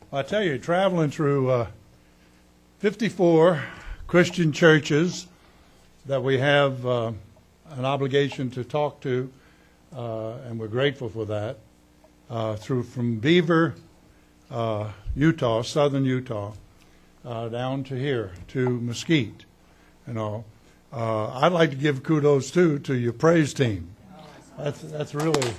I tell you, traveling through 54 Christian churches that we have an obligation to talk to, and we're grateful for that, from Beaver, Utah, southern Utah, down to here, to Mesquite, and all. I'd like to give kudos, too, to your praise team. That's really...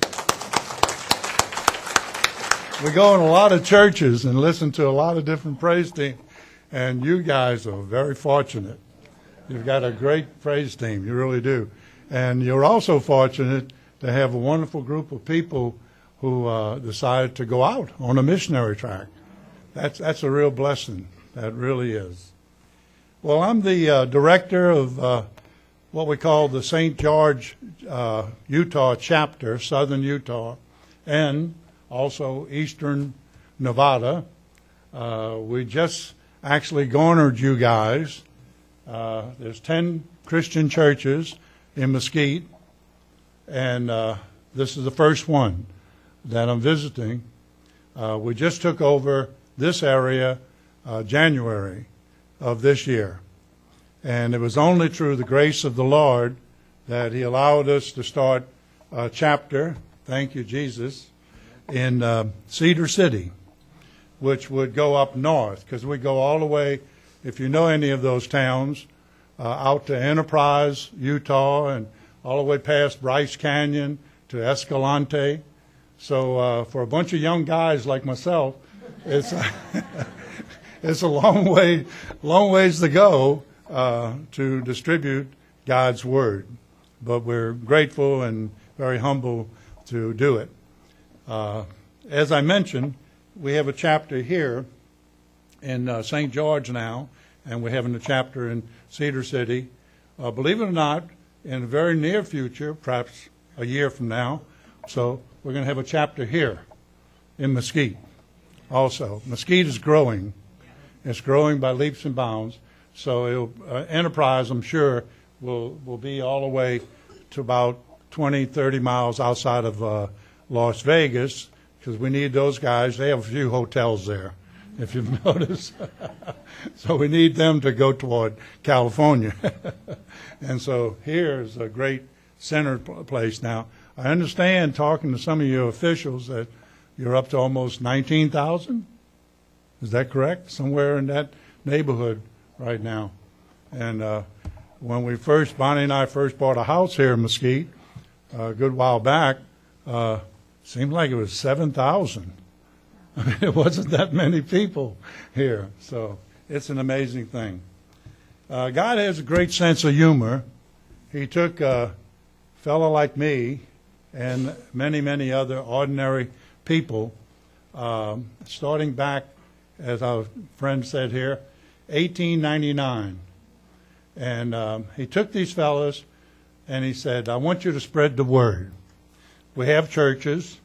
We go in a lot of churches and listen to a lot of different praise teams, and you guys are very fortunate. You've got a great praise team, you really do. And you're also fortunate to have a wonderful group of people who decided to go out on a missionary track. That's a real blessing. That really is. Well, I'm the director of what we call the St. George, Utah chapter, southern Utah, and also eastern Nevada. We just actually garnered you guys. There's 10 Christian churches in Mesquite, and this is the first one that I'm visiting. We just took over this area January of this year, and it was only through the grace of the Lord that He allowed us to start a chapter, thank you Jesus, in Cedar City, which would go up north, because we go all the way, if you know any of those towns, out to Enterprise, Utah, and all the way past Bryce Canyon to Escalante. So for a bunch of young guys like myself, it's it's a long ways to go to distribute God's Word. But we're grateful and very humble to do it. As I mentioned, we have a chapter here in St. George now, and we're having a chapter in Cedar City. Believe it or not, in the very near future, perhaps a year from now, so we're going to have a chapter here in Mesquite also. Mesquite is growing. It's growing by leaps and bounds. So Enterprise, I'm sure, will be all the way to about 20, 30 miles outside of Las Vegas, because we need those guys. They have a few hotels there, if you've noticed. So we need them to go toward California. And so here's a great center place now. I understand, talking to some of your officials, that you're up to almost 19,000. Is that correct? Somewhere in that neighborhood right now. And when Bonnie and I first bought a house here in Mesquite, a good while back, seemed like it was 7,000. I mean, it wasn't that many people here. So it's an amazing thing. God has a great sense of humor. He took a fellow like me and many, many other ordinary people, starting back, as our friend said here, 1899. And he took these fellows and he said, I want you to spread the word. We have churches,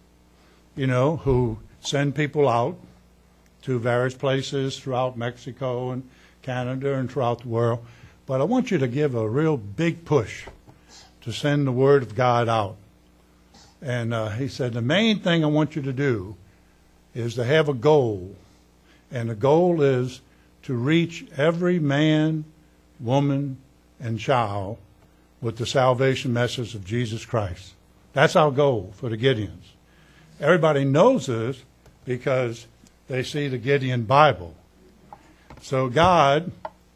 who send people out to various places throughout Mexico and Canada and throughout the world. But I want you to give a real big push to send the Word of God out. And he said, the main thing I want you to do is to have a goal. And the goal is to reach every man, woman, and child with the salvation message of Jesus Christ. That's our goal for the Gideons. Everybody knows this because they see the Gideon Bible. So God,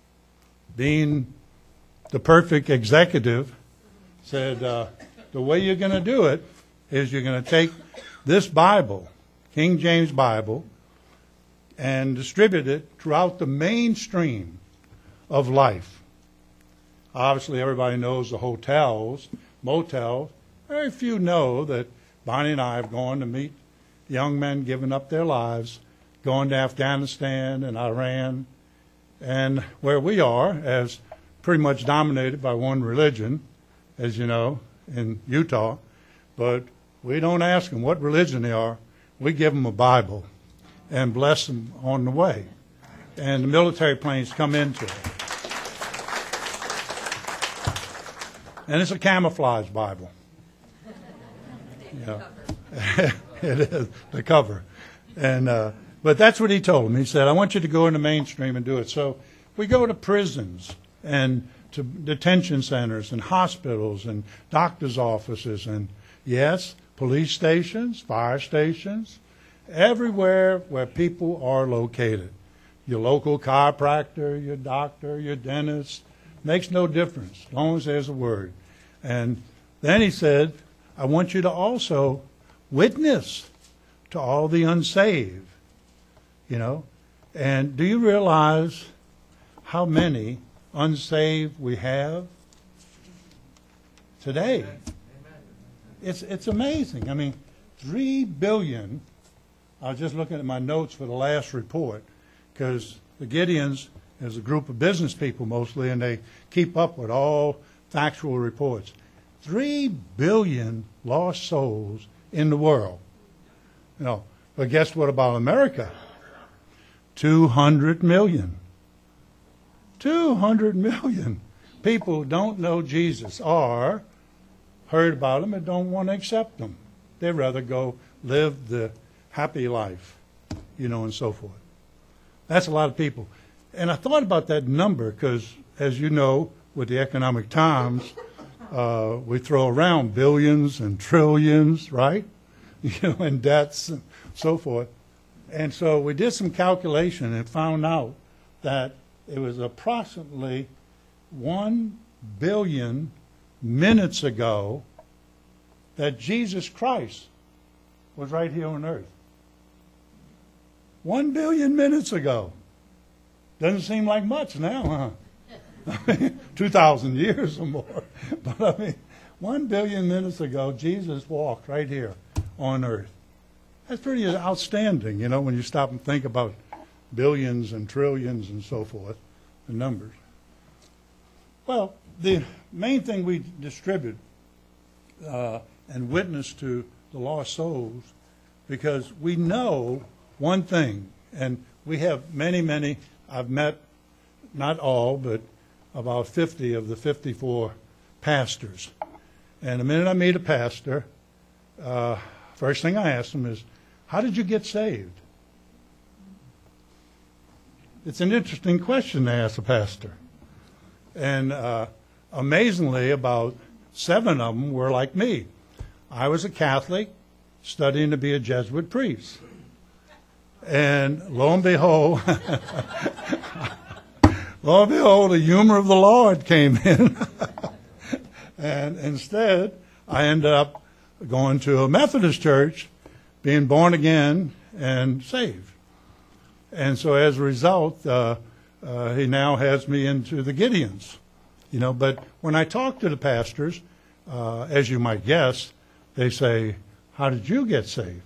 being the perfect executive, said, the way you're going to do it is you're going to take this Bible, King James Bible, and distribute it throughout the mainstream of life. Obviously, everybody knows the hotels, motels. Very few know that Bonnie and I have gone to meet young men giving up their lives, going to Afghanistan and Iran, and where we are, as pretty much dominated by one religion, as you know, in Utah. But we don't ask them what religion they are. We give them a Bible and bless them on the way. And the military planes come into it. And it's a camouflage Bible. Yeah. It is, the cover. And But that's what he told him. He said, I want you to go in the mainstream and do it. So we go to prisons and to detention centers and hospitals and doctor's offices and, yes, police stations, fire stations, everywhere where people are located. Your local chiropractor, your doctor, your dentist, makes no difference as long as there's a word. And then he said, I want you to also witness to all the unsaved, you know. And do you realize how many unsaved we have today? It's amazing. I mean, 3 billion, I was just looking at my notes for the last report, because the Gideons is a group of business people mostly, and they keep up with all factual reports. 3 billion lost souls in the world. You know, but guess what about America? 200 million. 200 million people don't know Jesus or heard about him and don't want to accept him. They'd rather go live the happy life, you know, and so forth. That's a lot of people. And I thought about that number because, as you know, with the Economic Times, we throw around billions and trillions, right? You know, and debts and so forth. And so we did some calculation and found out that it was approximately 1 billion minutes ago that Jesus Christ was right here on earth. 1 billion minutes ago. Doesn't seem like much now, huh? 2,000 years or more. But I mean, 1 billion minutes ago, Jesus walked right here on earth. That's pretty outstanding, you know, when you stop and think about billions and trillions and so forth, the numbers. Well, the main thing we distribute and witness to the lost souls, because we know one thing, and we have many, I've met, not all, but about 50 of the 54 pastors. And the minute I meet a pastor, first thing I ask them is, how did you get saved? It's an interesting question to ask a pastor. And amazingly, about 7 of them were like me. I was a Catholic studying to be a Jesuit priest. And lo and behold, the humor of the Lord came in. And instead, I ended up going to a Methodist church, being born again and saved. And so as a result, he now has me into the Gideons. You know, but when I talk to the pastors, as you might guess, they say, how did you get saved?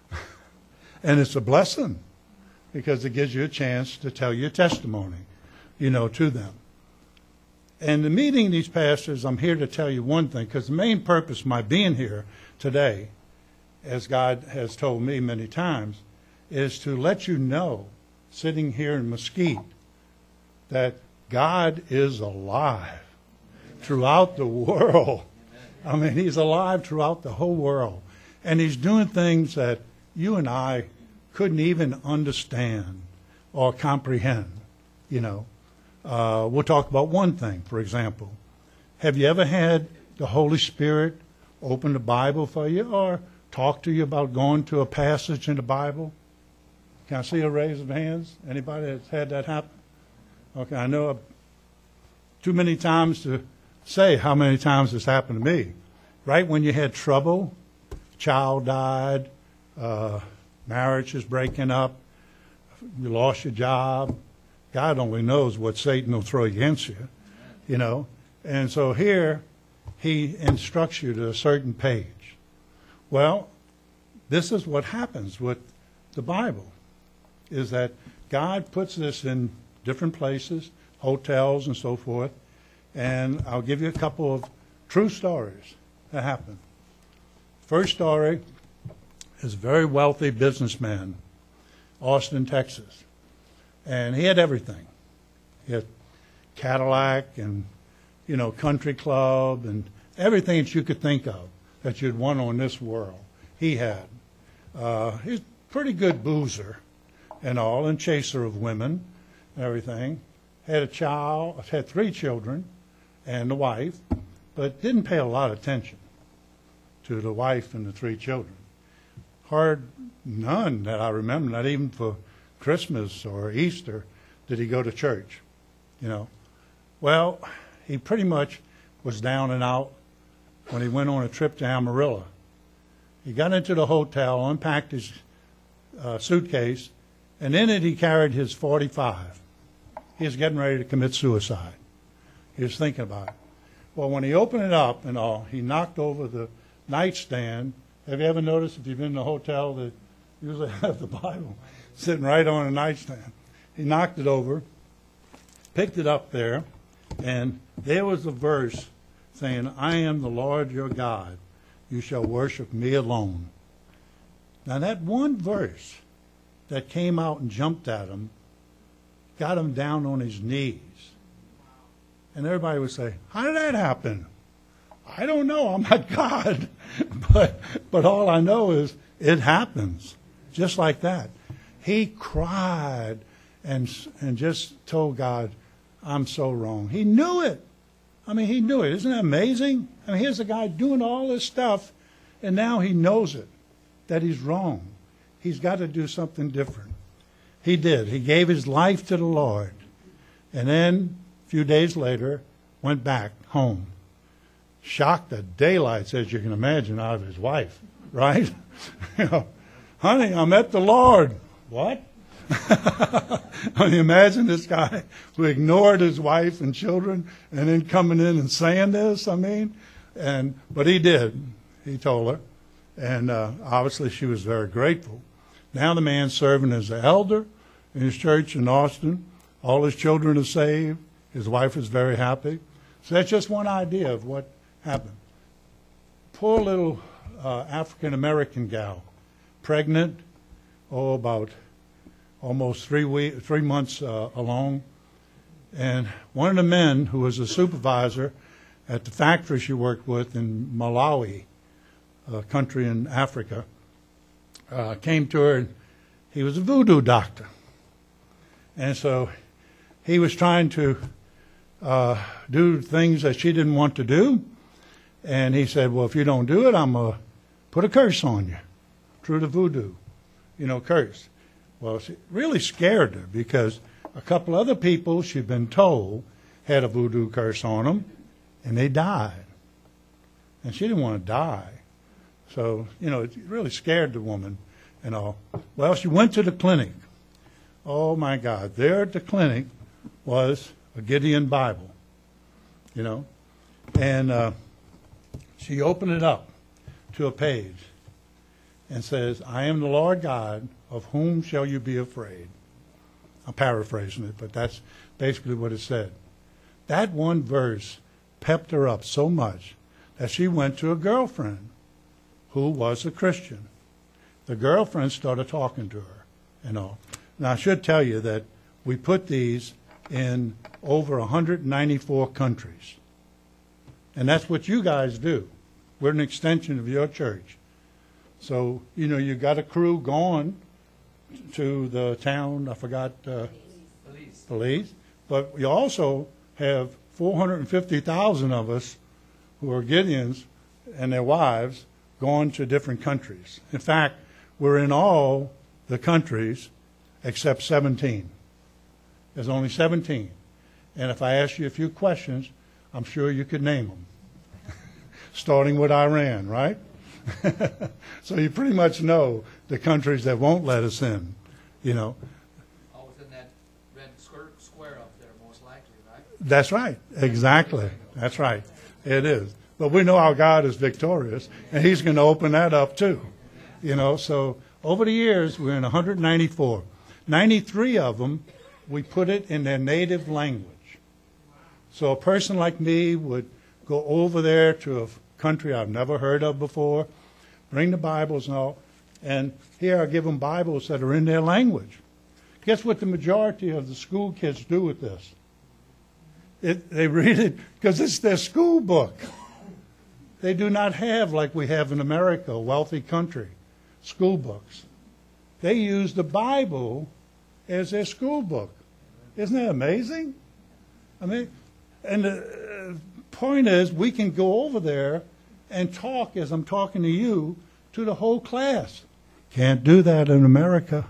And it's a blessing because it gives you a chance to tell your testimony, you know, to them. And in meeting these pastors, I'm here to tell you one thing, because the main purpose of my being here today, as God has told me many times, is to let you know, sitting here in Mesquite, that God is alive throughout the world. I mean, he's alive throughout the whole world. And he's doing things that you and I couldn't even understand or comprehend, you know. We'll talk about one thing, for example. Have you ever had the Holy Spirit open the Bible for you or talk to you about going to a passage in the Bible? Can I see a raise of hands? Anybody that's had that happen? Okay, I know too many times to say how many times this happened to me. Right when you had trouble, child died, marriage is breaking up, you lost your job. God only knows what Satan will throw against you, you know. And so here, he instructs you to a certain page. Well, this is what happens with the Bible, is that God puts this in different places, hotels and so forth. And I'll give you a couple of true stories that happened. First story is a very wealthy businessman, Austin, Texas. And he had everything. He had Cadillac and, you know, country club and everything that you could think of that you'd want on this world. He had. He's a pretty good boozer. and all, and chaser of women and everything. Had a child, had 3 children and a wife, but didn't pay a lot of attention to the wife and the 3 children. None that I remember, not even for Christmas or Easter, did he go to church, you know. Well, he pretty much was down and out when he went on a trip to Amarillo. He got into the hotel, unpacked his suitcase, and in it he carried his .45. He was getting ready to commit suicide. He was thinking about it. Well, when he opened it up and all, he knocked over the nightstand. Have you ever noticed if you've been in a hotel that usually have the Bible sitting right on a nightstand? He knocked it over, picked it up there, and there was a verse saying, I am the Lord your God. You shall worship me alone. Now that one verse that came out and jumped at him got him down on his knees. And everybody would say, how did that happen? I don't know. I'm not God. But all I know is it happens just like that. He cried and just told God, I'm so wrong. He knew it. I mean, he knew it. Isn't that amazing? I mean, here's a guy doing all this stuff, and now he knows it, that he's wrong. He's got to do something different. He did. He gave his life to the Lord. And then, a few days later, went back home. Shocked the daylights, as you can imagine, out of his wife, right? You know, honey, I met the Lord. What? I mean, imagine this guy who ignored his wife and children and then coming in and saying this, I mean. But he did. He told her. And obviously she was very grateful. Now the man's serving as an elder in his church in Austin. All his children are saved. His wife is very happy. So that's just one idea of what happened. Poor little African-American gal, pregnant, about almost 3 months along. And one of the men who was a supervisor at the factory she worked with in Malawi, a country in Africa, came to her, and he was a voodoo doctor. And so he was trying to do things that she didn't want to do. And he said, well, if you don't do it, I'm going to put a curse on you through the voodoo, curse. Well, it really scared her because a couple other people she'd been told had a voodoo curse on them, and they died. And she didn't want to die. So, it really scared the woman and all. Well, she went to the clinic. Oh, my God. There at the clinic was a Gideon Bible, And she opened it up to a page and says, I am the Lord God, of whom shall you be afraid? I'm paraphrasing it, but that's basically what it said. That one verse pepped her up so much that she went to a girlfriend who was a Christian. The girlfriend started talking to her and all. Now, I should tell you that we put these in over 194 countries. And that's what you guys do. We're an extension of your church. So, you got a crew going to the town, I forgot, Police. But we also have 450,000 of us who are Gideons and their wives going to different countries. In fact, we're in all the countries except 17. There's only 17. And if I ask you a few questions, I'm sure you could name them. Starting with Iran, right? So you pretty much know the countries that won't let us in, All within that red square up there, most likely, right? That's right. Exactly. That's right. It is. But we know our God is victorious, and he's going to open that up too. So over the years, we're in 194. 93 of them, we put it in their native language. So a person like me would go over there to a country I've never heard of before, bring the Bibles and all, and here I give them Bibles that are in their language. Guess what the majority of the school kids do with this? They read it because it's their school book. They do not have, like we have in America, a wealthy country, school books. They use the Bible as their school book. Isn't that amazing? I mean, and the point is, we can go over there and talk, as I'm talking to you, to the whole class. Can't do that in America.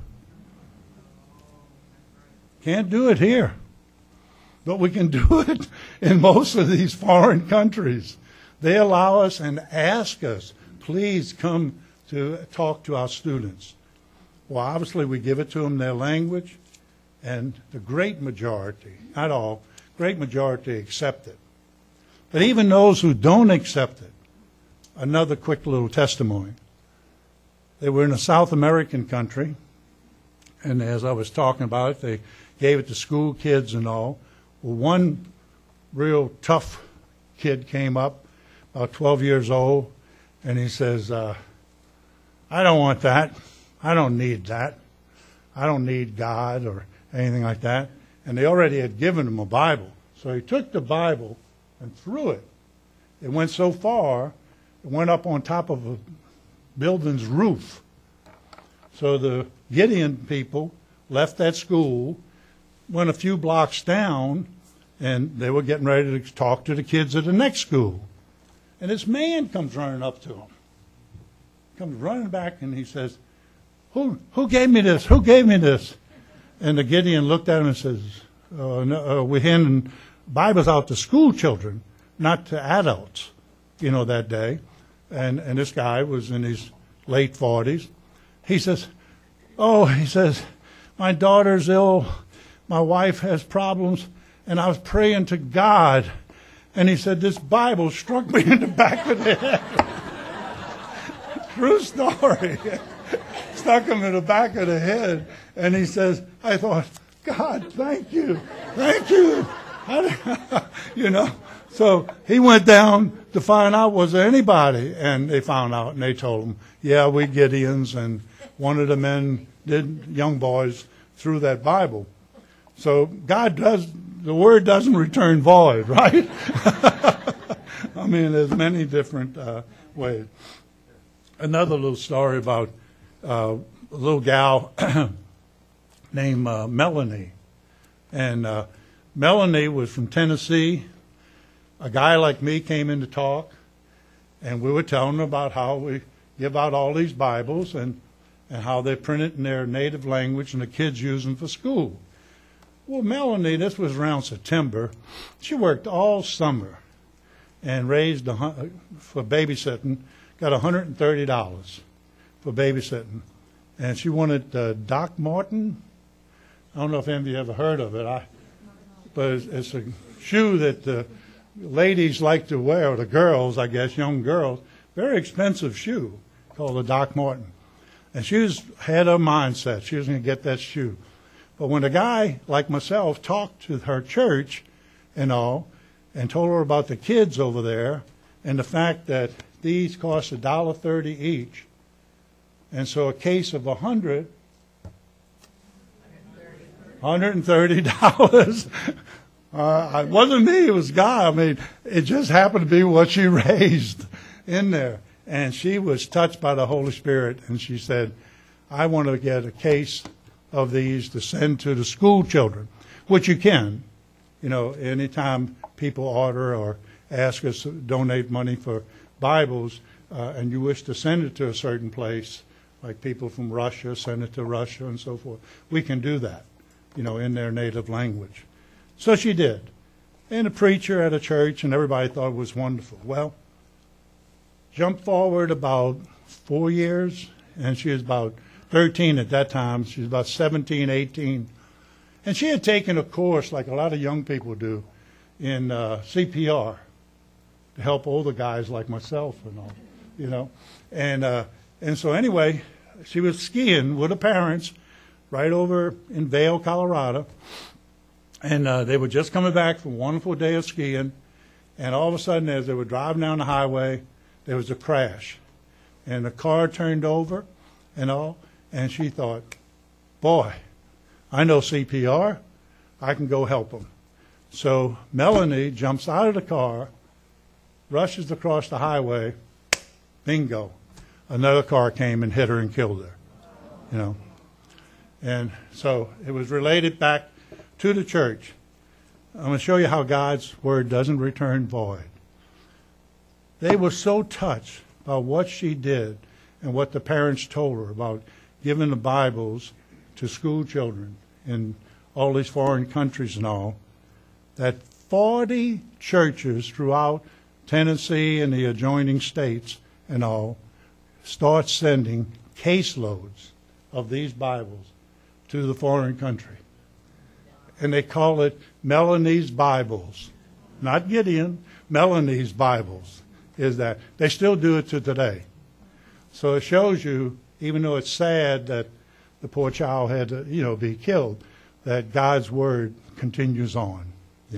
Can't do it here. But we can do it in most of these foreign countries. They allow us and ask us, please come to talk to our students. Well, obviously we give it to them in their language, and the great majority, not all, great majority accept it. But even those who don't accept it, another quick little testimony. They were in a South American country, and as I was talking about it, they gave it to school kids and all. Well, one real tough kid came up, about 12 years old, and he says, I don't want that. I don't need that. I don't need God or anything like that. And they already had given him a Bible. So he took the Bible and threw it. It went so far, it went up on top of a building's roof. So the Gideon people left that school, went a few blocks down, and they were getting ready to talk to the kids at the next school. And this man comes running up to him. Comes running back, and he says, Who gave me this? Who gave me this? And the Gideon looked at him and says, no, we're handing Bibles out to school children, not to adults, that day. And this guy was in his late 40s. He says, my daughter's ill, my wife has problems, and I was praying to God. And he said, this Bible struck me in the back of the head. True story. Stuck him in the back of the head. And he says, I thought, God, thank you. Thank you. So he went down to find out, was there anybody? And they found out, and they told him, yeah, we Gideons. And one of the men young boys, threw that Bible. So the word doesn't return void, right? I mean, there's many different ways. Another little story about a little gal named Melanie. And Melanie was from Tennessee. A guy like me came in to talk, and we were telling her about how we give out all these Bibles and how they print it in their native language and the kids use them for school. Well, Melanie, this was around September, she worked all summer and raised for babysitting, got $130 for babysitting. And she wanted Doc Martin. I don't know if any of you ever heard of it, but it's a shoe that the ladies like to wear, or the girls, I guess, young girls. Very expensive shoe called the Doc Martin. And she had her mindset. She was going to get that shoe. But when a guy like myself talked to her church and all, and told her about the kids over there, and the fact that these cost $1.30 each, and so a case of 100, $130. It wasn't me, it was God. I mean, it just happened to be what she raised in there. And she was touched by the Holy Spirit, and she said, I want to get a case of these to send to the school children, which you can. Anytime people order or ask us to donate money for Bibles, and you wish to send it to a certain place, like people from Russia, send it to Russia and so forth, we can do that, in their native language. So she did. And a preacher at a church, and everybody thought it was wonderful. Well, jump forward about 4 years, and she was about 13 at that time. She was about 17, 18. And she had taken a course, like a lot of young people do, in CPR to help older guys like myself and all, And so anyway, she was skiing with her parents right over in Vail, Colorado. And they were just coming back from a wonderful day of skiing. And all of a sudden, as they were driving down the highway, there was a crash. And the car turned over and all. And she thought, boy, I know CPR. I can go help them. So Melanie jumps out of the car, rushes across the highway. Bingo. Another car came and hit her and killed her. And so it was related back to the church. I'm going to show you how God's word doesn't return void. They were so touched by what she did and what the parents told her about giving the Bibles to school children in all these foreign countries and all, that 40 churches throughout Tennessee and the adjoining states and all start sending caseloads of these Bibles to the foreign country. And they call it Melanie's Bibles. Not Gideon, Melanie's Bibles is that. They still do it to today. So it shows you, even though it's sad that the poor child had to, be killed, that God's word continues on,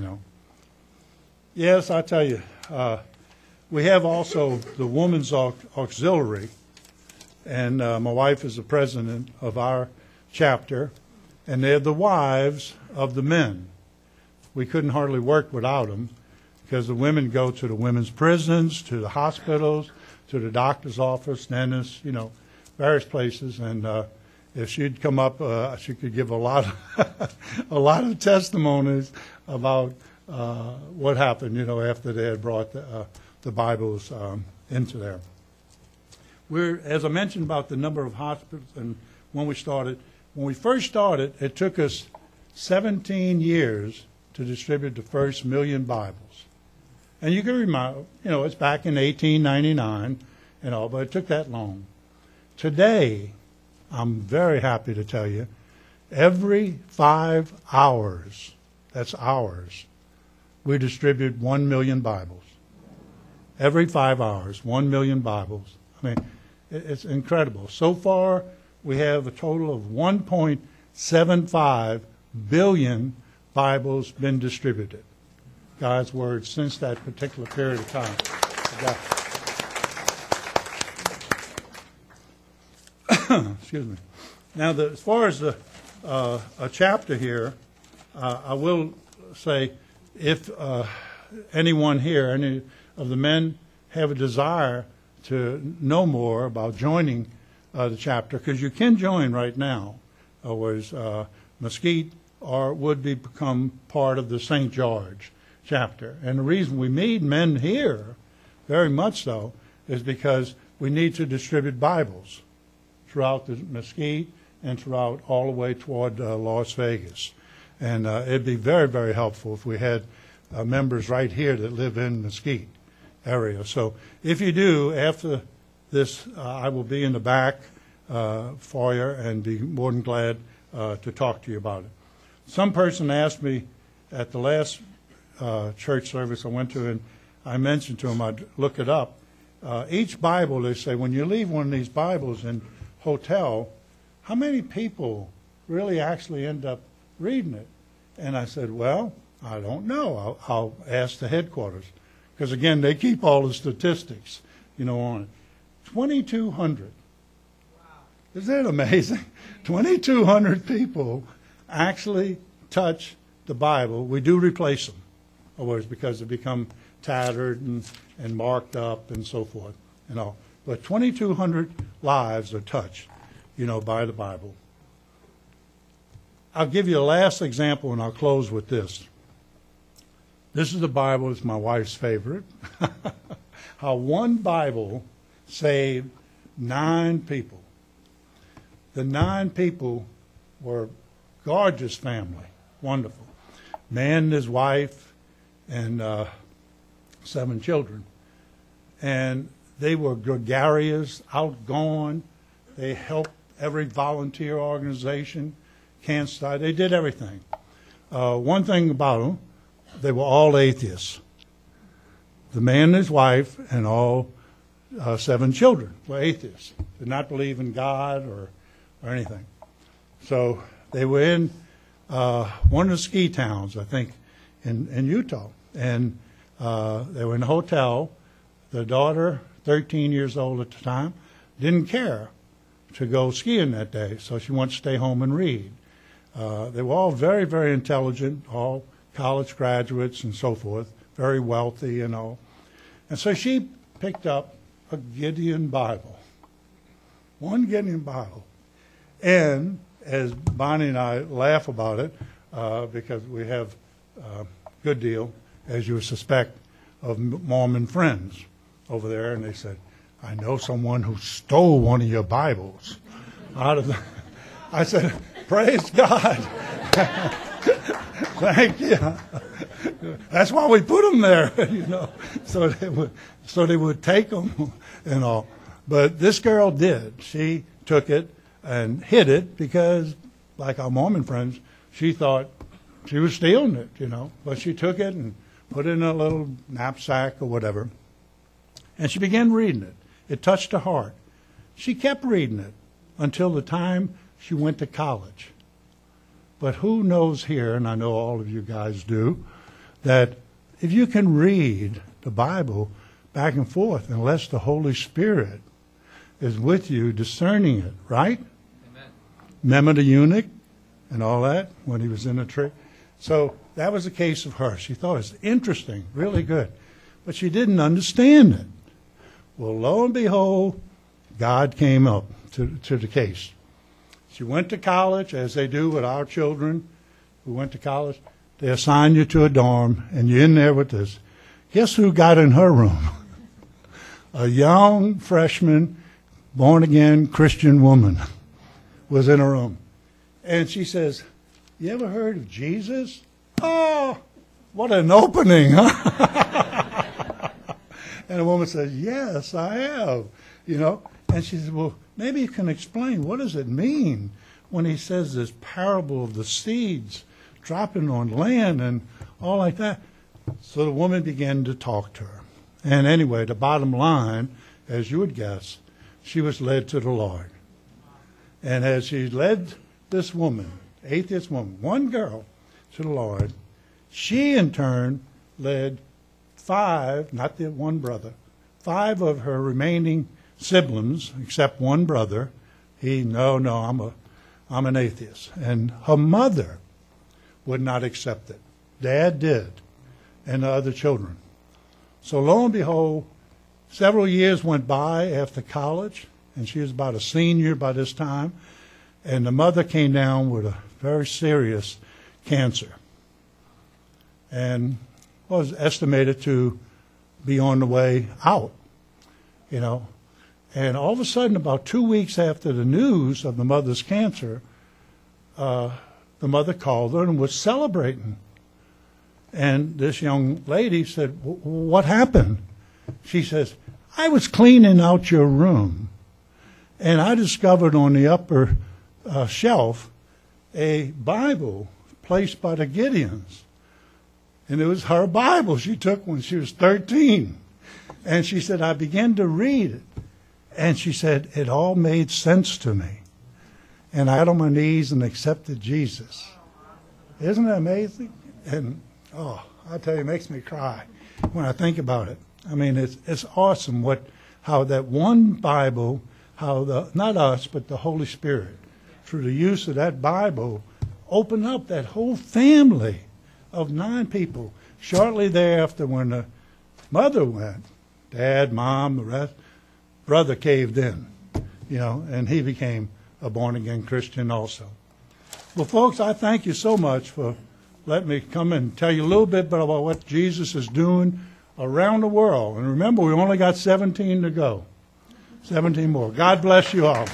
Yes, I tell you, we have also the Women's Auxiliary, and my wife is the president of our chapter, and they're the wives of the men. We couldn't hardly work without them because the women go to the women's prisons, to the hospitals, to the doctor's office, dentist, various places. And if she'd come up, she could give a lot of testimonies about what happened, after they had brought the Bibles into there. As I mentioned about the number of hospitals and when we first started, it took us 17 years to distribute the first 1 million Bibles. And you can remember, it's back in 1899 and all, but it took that long. Today, I'm very happy to tell you, every 5 hours, that's hours, we distribute 1 million Bibles. Every 5 hours, 1 million Bibles. I mean, it's incredible. So far, we have a total of 1.75 billion Bibles been distributed. God's word since that particular period of time. Excuse me. Now, as far as a chapter here, I will say, if anyone here, any of the men, have a desire to know more about joining the chapter, because you can join right now, whereas Mesquite would become part of the St. George chapter. And the reason we need men here, very much so, is because we need to distribute Bibles throughout the Mesquite and throughout all the way toward Las Vegas. And it'd be very, very helpful if we had members right here that live in Mesquite area. So if you do, after this, I will be in the back foyer and be more than glad to talk to you about it. Some person asked me at the last church service I went to, and I mentioned to him I'd look it up. Each Bible, they say, when you leave one of these Bibles in hotel, how many people really actually end up reading it? And I said, well, I don't know. I'll ask the headquarters. Because, again, they keep all the statistics, on it. 2,200. Wow. Isn't that amazing? 2,200 people actually touch the Bible. We do replace them, of course, because they become tattered and marked up and so forth and all. But 2,200 lives are touched, by the Bible. I'll give you a last example, and I'll close with this. This is the Bible. It's my wife's favorite. How one Bible saved 9 people. The 9 people were gorgeous family, wonderful. Man and his wife and 7 children. And they were gregarious, outgoing. They helped every volunteer organization, Can't Stop. They did everything. One thing about them, they were all atheists. The man and his wife and all 7 children were atheists. Did not believe in God or anything. So they were in one of the ski towns, I think, in Utah. And they were in a hotel. The daughter, 13 years old at the time, didn't care to go skiing that day, so she wanted to stay home and read. They were all very, very intelligent, all college graduates and so forth, very wealthy and all. And so she picked up a Gideon Bible, one Gideon Bible. And as Bonnie and I laugh about it, because we have a good deal, as you suspect, of Mormon friends over there, and they said, I know someone who stole one of your Bibles out of the... I said, praise God. Thank you. That's why we put them there, so they would take them and all. But this girl did. She took it and hid it because, like our Mormon friends, she thought she was stealing it, But she took it and put it in a little knapsack or whatever. And she began reading it. It touched her heart. She kept reading it until the time she went to college. But who knows here, and I know all of you guys do, that if you can read the Bible back and forth, unless the Holy Spirit is with you discerning it, right? Amen. Remember the eunuch and all that when he was in a tree? So that was the case of her. She thought it was interesting, really good. But she didn't understand it. Well, lo and behold, God came up to the case. She went to college, as they do with our children who went to college. They assign you to a dorm, and you're in there with this. Guess who got in her room? A young freshman, born-again Christian woman was in her room. And she says, you ever heard of Jesus? Oh, what an opening, huh? And the woman says, yes, I have, And she said, well, maybe you can explain, what does it mean when he says this parable of the seeds dropping on land and all like that? So the woman began to talk to her. And anyway, the bottom line, as you would guess, she was led to the Lord. And as she led this woman, atheist woman, one girl, to the Lord, she in turn led 5, not the one brother, 5 of her remaining siblings, except one brother. I'm an atheist. And her mother would not accept it. Dad did, and the other children. So lo and behold, several years went by after college, and she was about a senior by this time, and the mother came down with a very serious cancer, and was estimated to be on the way out, And all of a sudden, about 2 weeks after the news of the mother's cancer, the mother called her and was celebrating. And this young lady said, what happened? She says, I was cleaning out your room, and I discovered on the upper shelf a Bible placed by the Gideons. And it was her Bible she took when she was 13. And she said, I began to read it. And she said, it all made sense to me. And I got on my knees and accepted Jesus. Isn't that amazing? And, I tell you, it makes me cry when I think about it. I mean, it's awesome how that one Bible, not us, but the Holy Spirit, through the use of that Bible, opened up that whole family of 9 people. Shortly thereafter, when the mother went, Dad, Mom, the rest, brother caved in, and he became a born-again Christian also. Well, folks, I thank you so much for letting me come and tell you a little bit about what Jesus is doing around the world. And remember, we only got 17 to go. 17 more. God bless you all.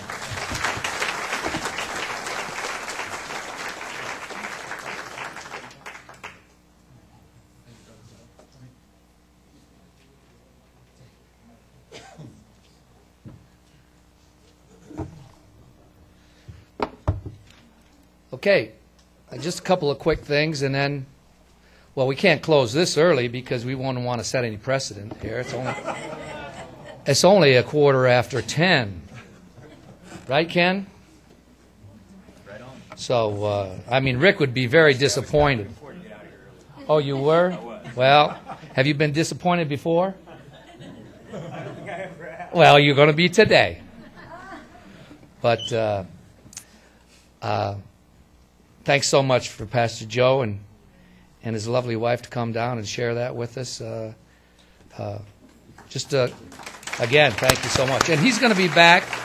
Okay, just a couple of quick things, and then, we can't close this early because we won't want to set any precedent here. It's only 10:15, right, Ken? Right on. So, Rick would be very disappointed. Oh, you were? Well, have you been disappointed before? Well, you're going to be today. But thanks so much for Pastor Joe and his lovely wife to come down and share that with us. Again, thank you so much. And he's going to be back